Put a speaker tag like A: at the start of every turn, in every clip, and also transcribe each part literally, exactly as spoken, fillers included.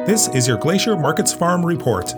A: This is your Glacier Markets Farm Report.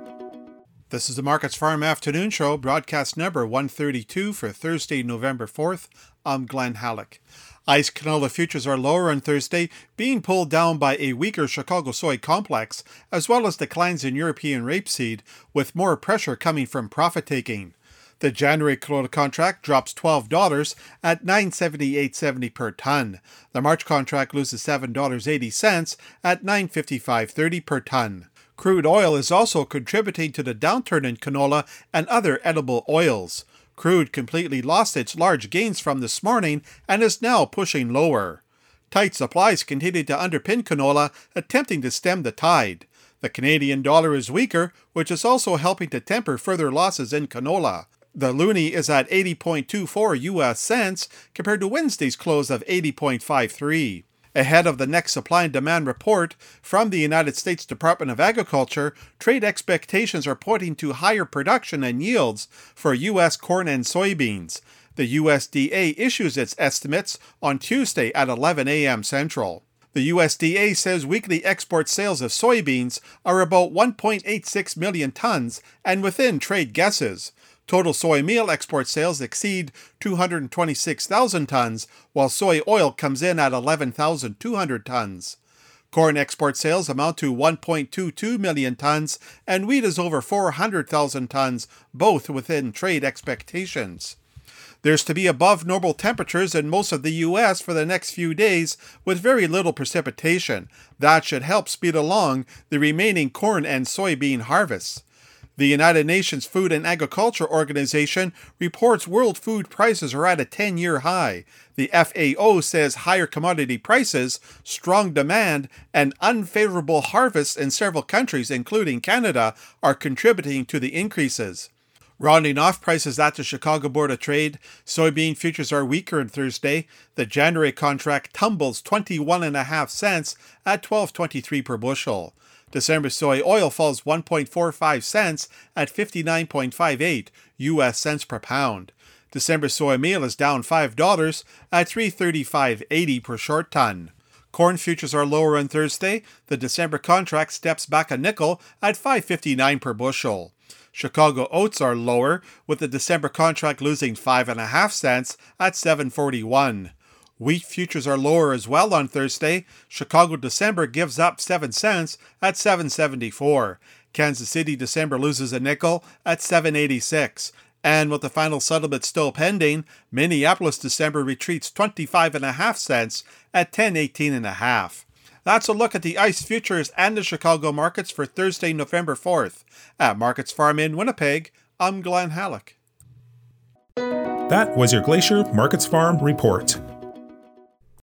B: This is the Markets Farm Afternoon Show, broadcast number one thirty-two for Thursday, November fourth. I'm Glenn Halleck. Ice canola futures are lower on Thursday, being pulled down by a weaker Chicago soy complex, as well as declines in European rapeseed, with more pressure coming from profit-taking. The January canola contract drops twelve dollars at nine seventy-eight seventy per ton. The March contract loses seven dollars and eighty cents at nine fifty-five thirty per ton. Crude oil is also contributing to the downturn in canola and other edible oils. Crude completely lost its large gains from this morning and is now pushing lower. Tight supplies continue to underpin canola, attempting to stem the tide. The Canadian dollar is weaker, which is also helping to temper further losses in canola. The loonie is at eighty point two four U S cents compared to Wednesday's close of eighty point five three. Ahead of the next supply and demand report from the United States Department of Agriculture, trade expectations are pointing to higher production and yields for U S corn and soybeans. The U S D A issues its estimates on Tuesday at eleven a.m. Central. The U S D A says weekly export sales of soybeans are about one point eight six million tons and within trade guesses. Total soy meal export sales exceed two hundred twenty-six thousand tons, while soy oil comes in at eleven thousand two hundred tons. Corn export sales amount to one point two two million tons, and wheat is over four hundred thousand tons, both within trade expectations. There's to be above normal temperatures in most of the U S for the next few days, with very little precipitation. That should help speed along the remaining corn and soybean harvests. The United Nations Food and Agriculture Organization reports world food prices are at a ten-year high. The F A O says higher commodity prices, strong demand, and unfavorable harvests in several countries, including Canada, are contributing to the increases. Rounding off prices at the Chicago Board of Trade, soybean futures are weaker on Thursday. The January contract tumbles twenty-one point five cents at twelve twenty-three per bushel. December soy oil falls one point four five cents at fifty-nine point five eight U S cents per pound. December soy meal is down five dollars at three thirty-five eighty per short ton. Corn futures are lower on Thursday. The December contract steps back a nickel at five fifty-nine per bushel. Chicago oats are lower, with the December contract losing five point five cents at seven forty-one. Wheat futures are lower as well on Thursday. Chicago December gives up seven cents at seven seventy-four. Kansas City December loses a nickel at seven eighty-six. And with the final settlement still pending, Minneapolis December retreats twenty-five point five cents at ten eighteen point five. That's a look at the ICE futures and the Chicago markets for Thursday, November fourth. At Markets Farm in Winnipeg, I'm Glenn Halleck.
A: That was your Glacier Markets Farm Report.